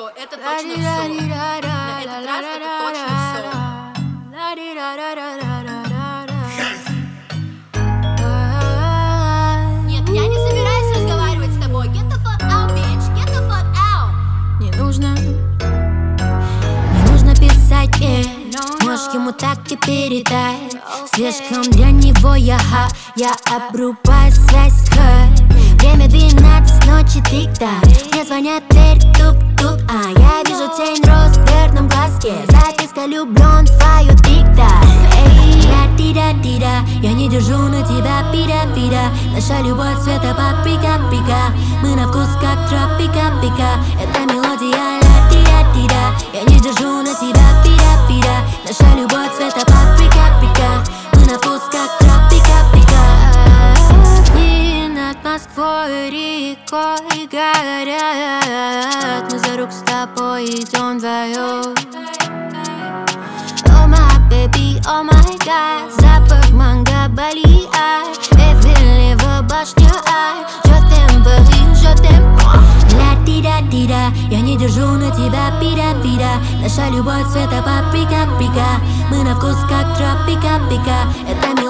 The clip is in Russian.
это точно все. На этот раз это точно все. Нет, я не собираюсь разговаривать с тобой. Get the fuck out, bitch. Get the fuck out. Не нужно писать мне. Можешь ему так и передай. Слишком для него я обрубаю связь. Время 12 ночи, тик-так. Мне звонят, дверь тук-тук. Я вижу тень роз в верном глазке. Записка: влюблен в твою тик-так. Ла-ти-да-ти-да, я не держу на тебя пида-пида. Наша любовь цвета паприка-пика. Мы на вкус как тропика-пика. Это мелодия ла-ти-да-ти-да. Я не держу на тебя пида-пида. Наша любовь цвета паприка-пика. Мы на вкус как тропика-пика. Дни над Москвой рекой горят. Мы за руку с тобой идем вдвоем. Oh my baby, oh my god. Запах манго, Бали, Эйфелева башня, je t'aime, Paris, je t'aime. Ла-ти-да-ти-да, я не держу на тебя пида-пида. Наша любовь цвета паприка-пика. Мы на вкус как тропика-пика. Это мило.